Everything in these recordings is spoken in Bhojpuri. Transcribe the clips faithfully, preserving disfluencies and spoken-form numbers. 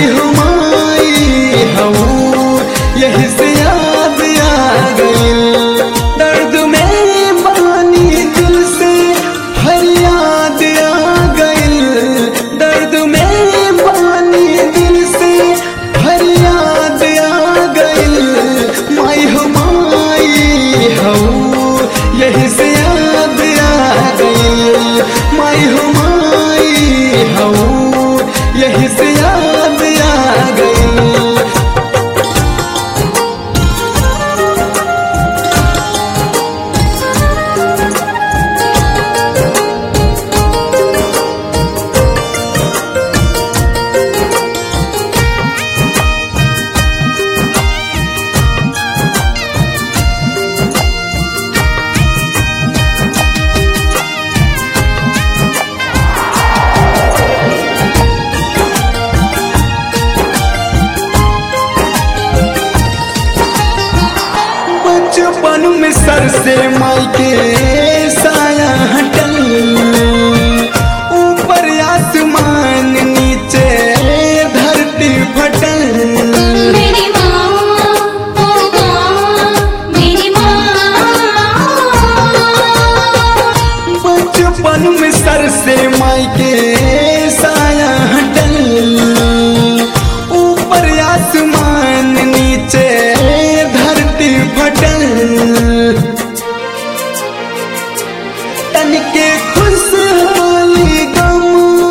माई हो माई हूँ यही से याद आ गई। दर्द में बानी दिल से फरियाद आ गई। दर्द में बानी दिल से फरियाद आ गई। माई हो माई हूँ यही से याद आ गई। माई हो माई हूँ यही से याद आ गई। बचपन में सर से माई के साया हटल। ऊपर आसमान नीचे धरती फटल। मेरी माँ ओ माँ मेरी माँ। बचपन में सर से माई के साया हटल। ऊपर आसमान नीचे धरती फटल। तन के खुशहाली गम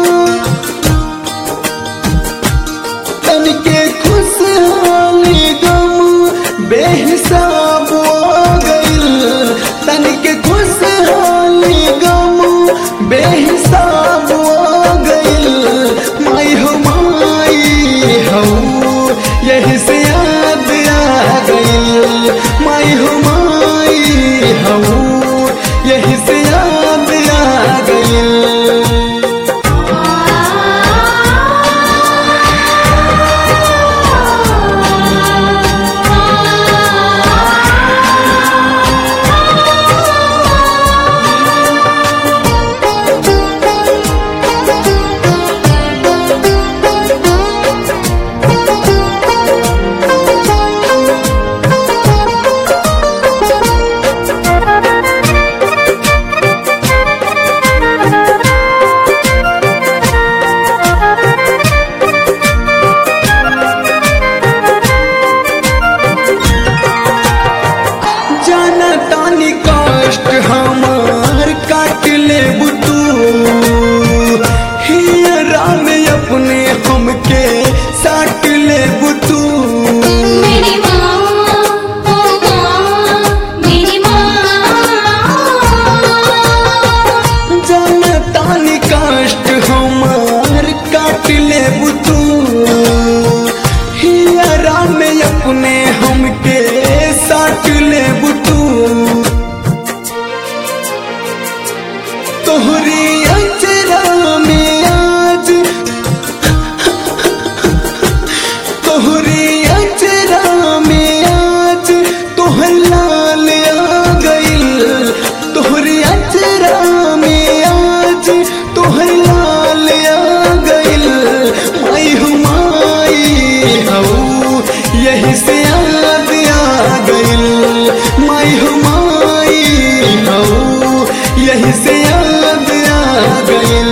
तन के खुशहाली गम बेहिसाब हो गइल। तन के खुशहाली गम बेहिसाब हो गइल। माई हो माई हूँ यही से याद आ गई। माई हो माई हूँ यही से याद आ गई। जाना तानी कष्ट हमार काट ले बुतू। हियरा में अपने हमके साट ले बुतू। मेरी माँ ओ माँ मेरी माँ। जाना तानी कष्ट हमार काट ले बुतू। हियरा में अपने हमके साट ले बुतू। तोहरी अचरा में आज तोहरी अचरा में आज तोहर लाल आ गइल। तोहरी अचरा में आज तोहर लाल आ गइल। माई हो माई हूँ यही से याद आ गइल। माई हो माई हूँ यही से याद आ गइल।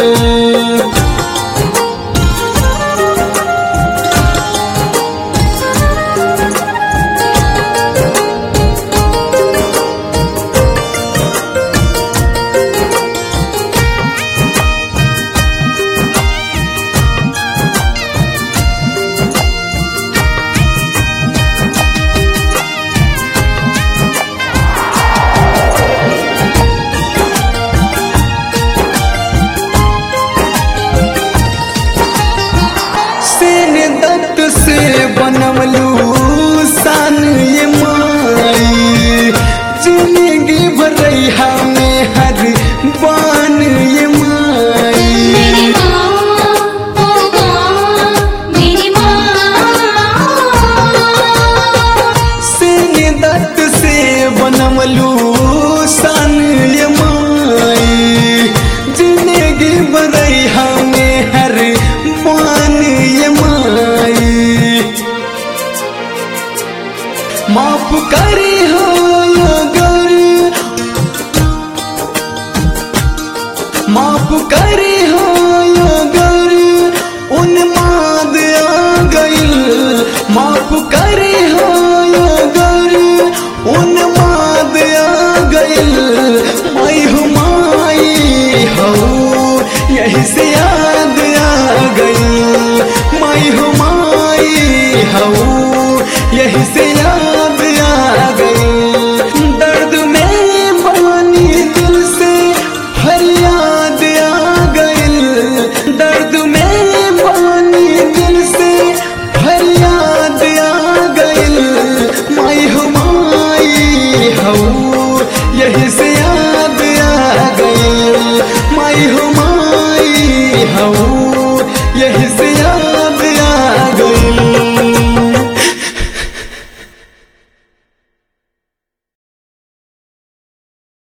बनवलू सान ये माई। जिंदगी भर रैहा में हर बान ये माई। मेरी माँ ओ माँ मेरी माँ। सीने दत्त से बनवलू सान ये माई। जिंदगी भर रैहा में हर बान ये माई। माफ करी हो अगर माफ करी हो अगर उन्माद आ गइल माफ करी हो अगर उन्माद आ गइल माई हो माई हो यही से याद आ गइल माई हो माई हो यही से